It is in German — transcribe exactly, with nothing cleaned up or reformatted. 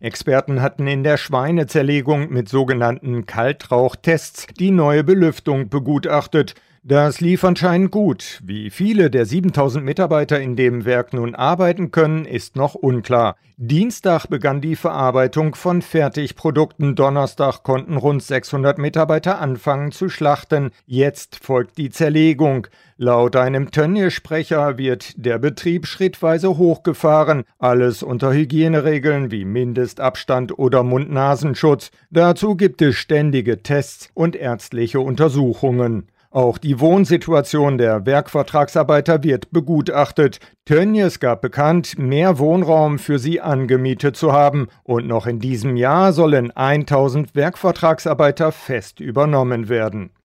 Experten hatten in der Schweinezerlegung mit sogenannten Kaltrauchtests die neue Belüftung begutachtet. Das lief anscheinend gut. Wie viele der siebentausend Mitarbeiter in dem Werk nun arbeiten können, ist noch unklar. Dienstag begann die Verarbeitung von Fertigprodukten. Donnerstag konnten rund sechshundert Mitarbeiter anfangen zu schlachten. Jetzt folgt die Zerlegung. Laut einem Tönnies-Sprecher wird der Betrieb schrittweise hochgefahren. Alles unter Hygieneregeln wie Mindestabstand oder Mund-Nasenschutz. Dazu gibt es ständige Tests und ärztliche Untersuchungen. Auch die Wohnsituation der Werkvertragsarbeiter wird begutachtet. Tönnies gab bekannt, mehr Wohnraum für sie angemietet zu haben. Und noch in diesem Jahr sollen tausend Werkvertragsarbeiter fest übernommen werden.